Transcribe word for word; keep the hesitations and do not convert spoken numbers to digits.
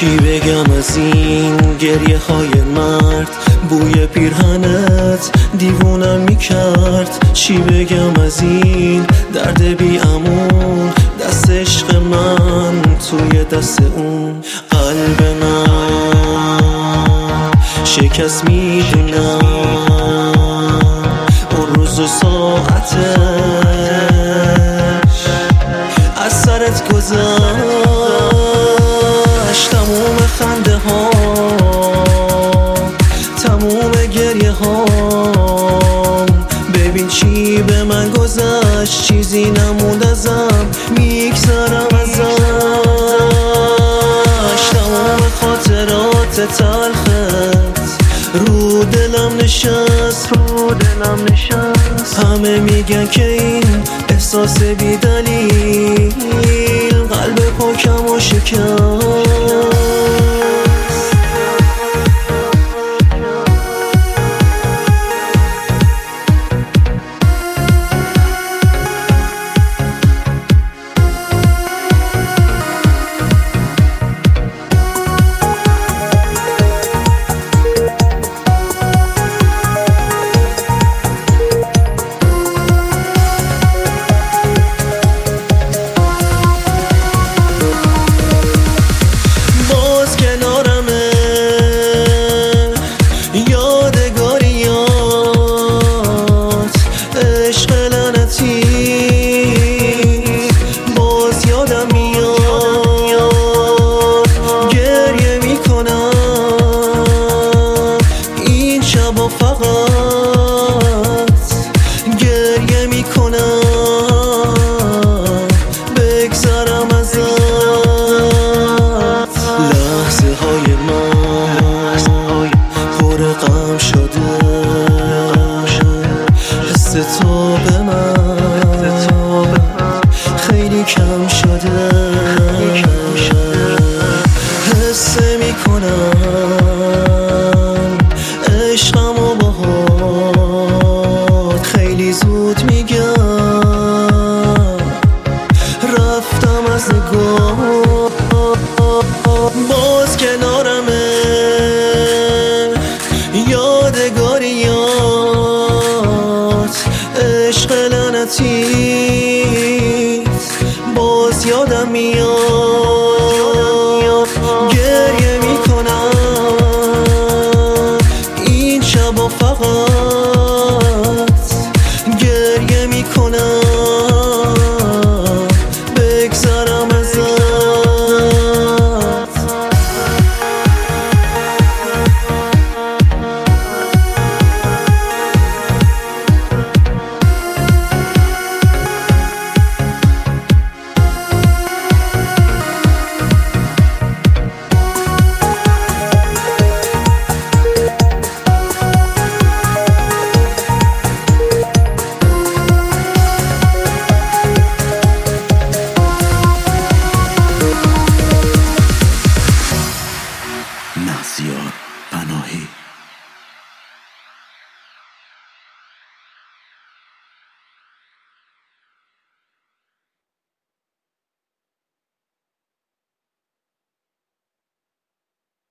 چی بگم از این گریه های مرد؟ بوی پیرهنت دیوونم میکرد. چی بگم از این درد بی امون؟ دست عشق من توی دست اون. قلب من شکست میدونم اون روز و ساعتش از سرت گذشت. تموم خنده ها، تموم گریه ها، ببین چی به من گذشت. چیزی نموند ازم، میگذرم ازش. تموم خاطرات تلخت رو دلم نشست، رو دلم نشست. همه میگن که این احساس بی دلیل قلب پاکم و شکست. فقط گریه میکنم بگذرم ازت. لحظه های من پر غم شده، حس تو به من خیلی کم شده. حس میکنم عشقم و باهات خیلی زود میگم رفتم از نگاه. باز کنارمه یادگاریات، عشق لعنتیت باز یادم میاد.